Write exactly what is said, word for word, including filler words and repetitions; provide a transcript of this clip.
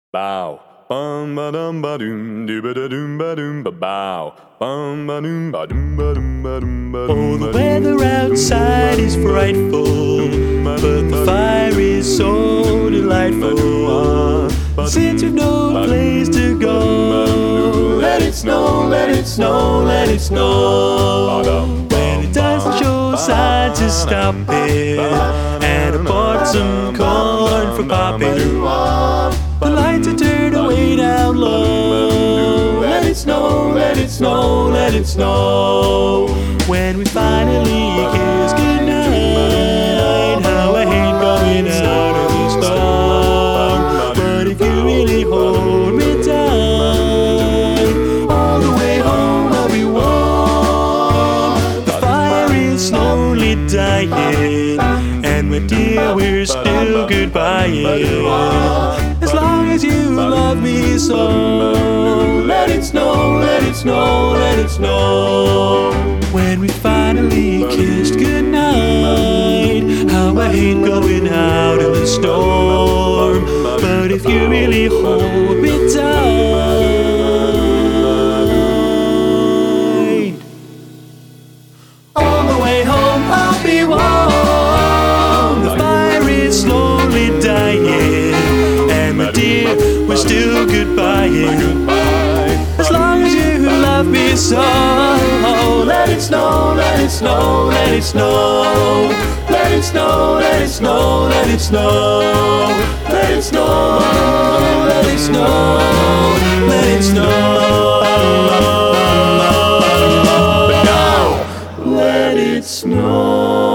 Bow. Bum ba dum ba doom, doo ba da doom ba doom ba bow. Bum ba doom ba doom ba doom ba doom ba Oh, doom. the weather outside is frightful, but the fire is so delightful. Since we've no place to go, let it snow, let it snow, let it snow. When it doesn't show signs to stop it, and I bought some corn for popping. The lights are turned way down low. Let it snow, let it snow, let it snow. When we finally kiss goodnight, how I hate going out of the storm. But if you really hold me tight, all the way home I'll be warm. The fire is slowly dying, and my dear, we're still goodbying. As long as you love me so, let it snow, let it snow, let it snow. When we finally kissed goodnight, how I hate going out in the storm. But if you really hold me tight, all the way home I'll be warm. The fire is slowly dying, my dear, we're still goodbying. As long as you love me so, let it snow, let it snow, let it snow. Let it snow, let it snow, let it snow. Let it snow, let it snow, let it snow. Let it snow.